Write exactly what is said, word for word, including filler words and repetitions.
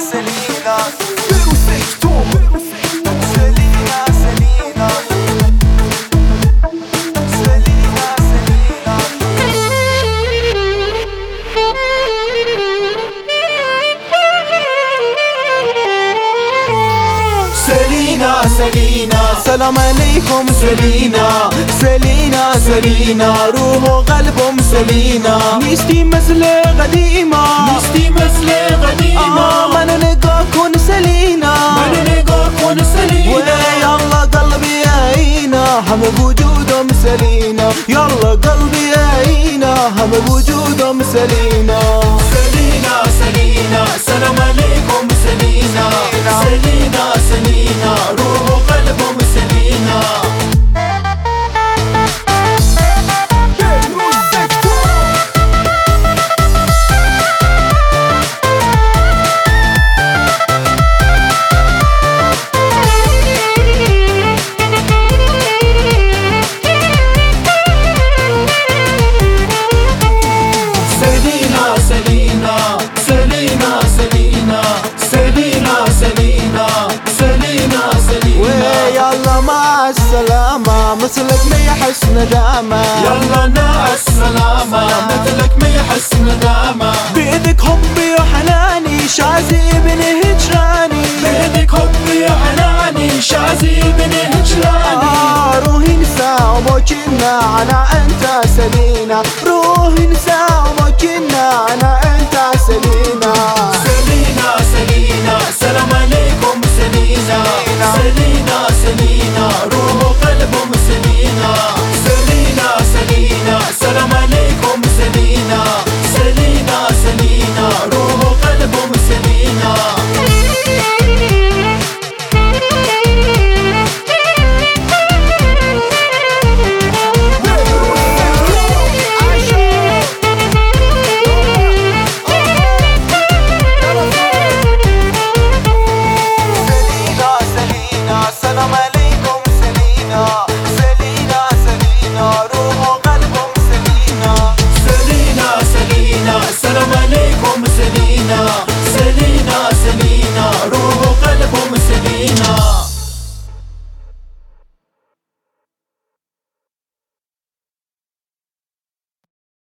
Selina Perfecto Selina, Selina Selina, Selina Selina, Selina سلام عليكم سلينا سلينا سلينا روح وقلبهم سلينا نيستي مثل قديمة نيستي مثل قديمة آه من نلقاكن سلينا من نلقاكن سلينا ويا الله قلبي عينا هم بوجودهم سلينا يلا قلبي عينا هم بوجودهم سلينا سلينا سلينا سلام عليكم سلينا سلينا سلينا روح وقلبهم سلينا السلامة مثلك ما يحس ندامة يلا مع السلامة مثلك ما يحس ندامة بإيدك حبي وحناني شازي بن هجراني بإيدك حبي وحناني شازي بن هجراني آه روحي نساء وموجنا على أنت سلينا روحي نساء وموجنا